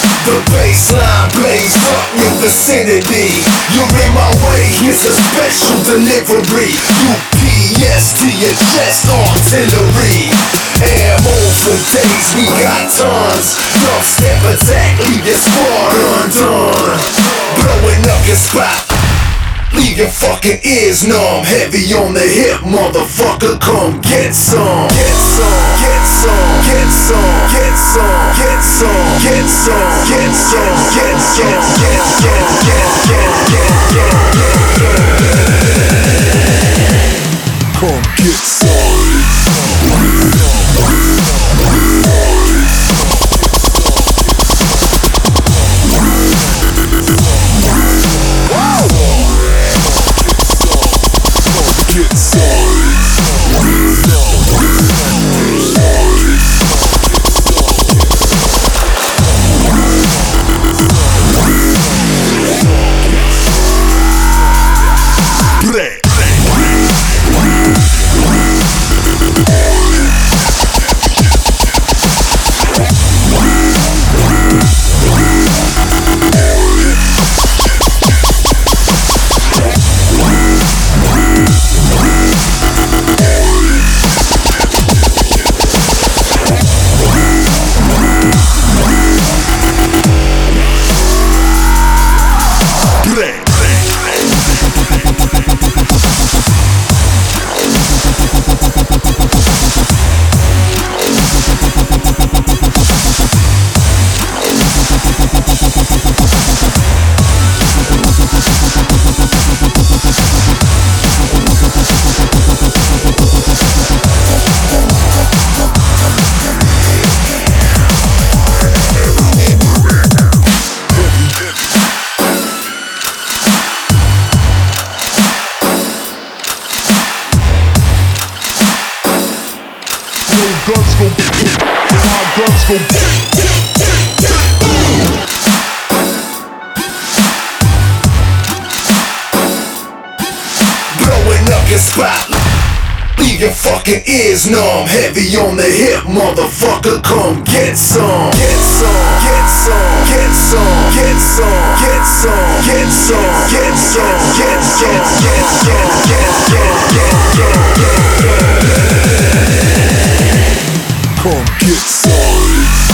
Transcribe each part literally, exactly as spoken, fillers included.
The baseline plays up your vicinity. You're in my way, here's a special delivery. U P S to your chest, artillery. Ammo for days, we got tons. Dubstep attack, leave your squad undone. Blowing up your spot, leave your fucking ears numb. Heavy on the hip, motherfucker, come get some. Get some, get some, get some, get some, get some, get some, get some, get some, get, get, get, get, get, get, get. Come get some. Guns go, my guns go. Blowing up your spot, leave your fucking ears numb. Heavy on the hip, motherfucker, come get some. Get some, get some, get some, get some, get some, get some, get some, get, get, get, get, get, get, get, get, get. Come get some.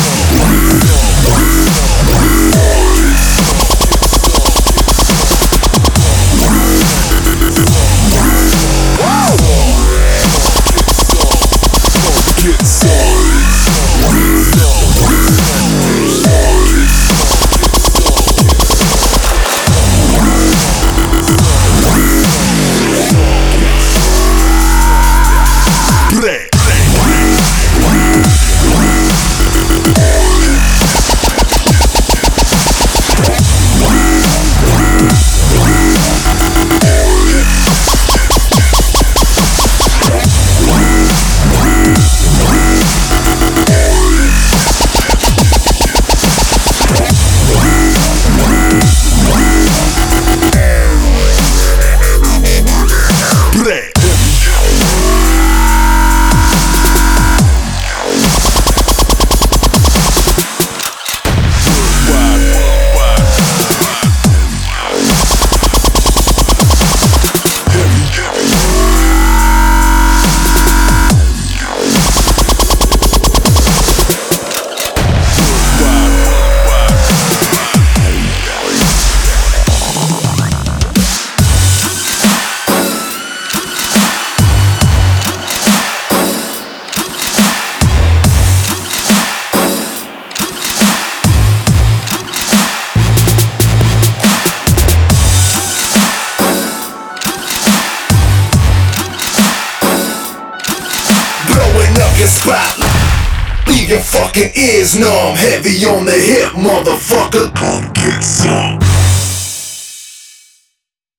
Your spot, leave your fucking ears numb. Heavy on the hip, motherfucker, come get some.